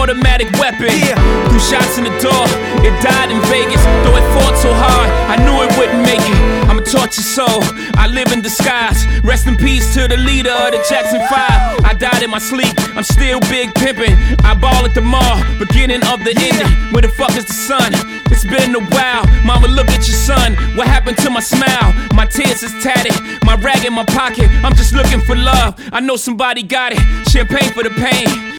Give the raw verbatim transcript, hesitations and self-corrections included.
automatic weapon. Yeah. Threw shots in the door, it died in Vegas. Though it fought so hard, I knew it wouldn't make it. I'm a tortured soul, I live in disguise. Rest in peace to the leader of the Jackson five. I died in my sleep, I'm still big pimpin'. I ball at the mall, beginning of the ending. Where the fuck is the sun? It's been a while. Mama, look at your son. What happened to my smile? My tears is tatted, my rag in my pocket. I'm just looking for love, I know somebody got it. Champagne for the pain.